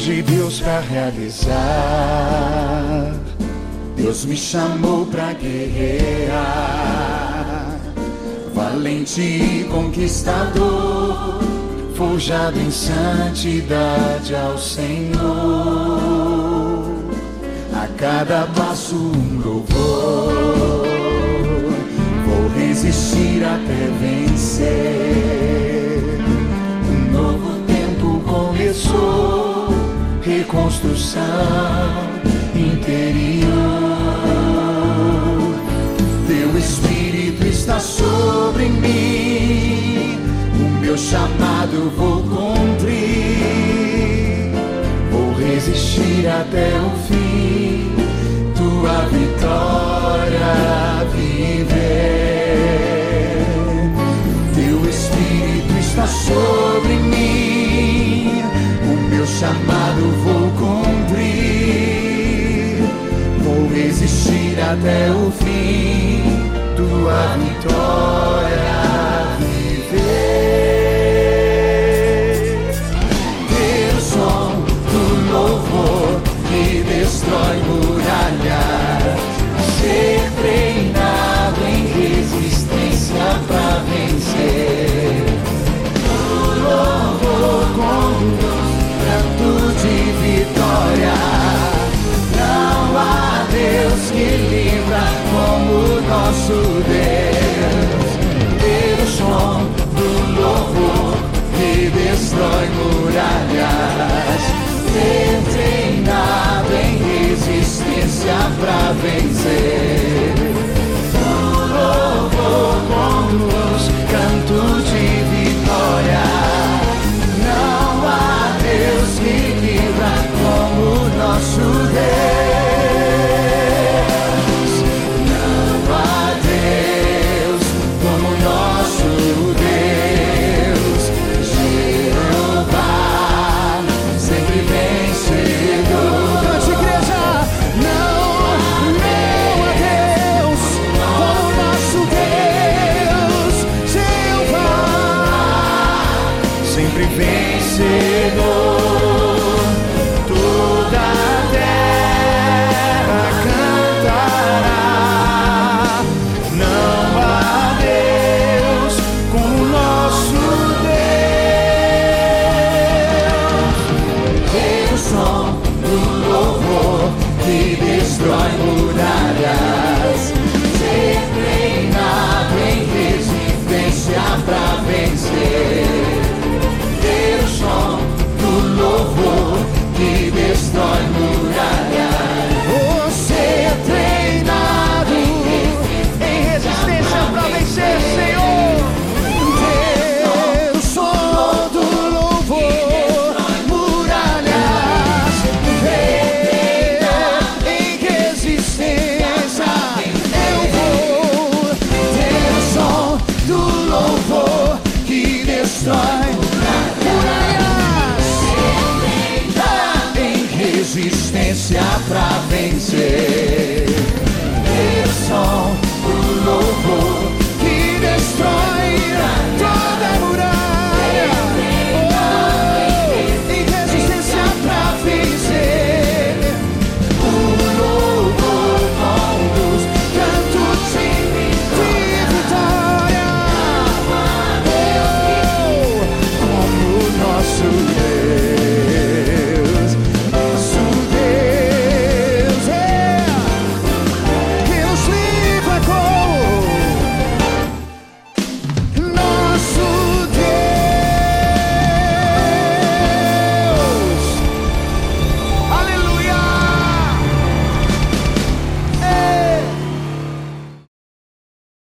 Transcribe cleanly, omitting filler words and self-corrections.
de Deus pra realizar. Deus me chamou pra guerrear, valente e conquistador, forjado em santidade ao Senhor. A cada passo um louvor, vou resistir até vencer. Um novo tempo começou, reconstrução interior. Teu Espírito está sobre mim, o meu chamado vou cumprir. Vou resistir até o fim, tua vitória viver. Teu Espírito está sobre mim, o meu chamado vou cumprir. Vou resistir até o fim, tua vitória viver. Teu som do louvor que destrói muralhas, ser treinado em resistência pra vencer. O louvor conduz, canto de vitória. Não há Deus que livra como nosso Deus. Pelo som do louvor que destrói muralhas, ser treinado em resistência pra vencer. O louvor conduz, canto de vitória. Não há Deus que livra como nosso Deus. Não há Deus como nosso Deus. Jeová, sempre vencedor. Cante, igreja. Não há Deus como nosso Deus. Jeová, sempre vencedor. Toda a terra cantará. Não há Deus como nosso Deus. Pelo som do louvor que destrói muralhas, ser treinado em resistência pra vencer. Pelo som do louvor que destrói muralhas, você é treinado em resistência pra vencer, Senhor. Deus, som do louvor, muralhas, em resistência eu vou. Deus, som do louvor que destrói muralhas, em resistência pra vencer. Deus, som do louvor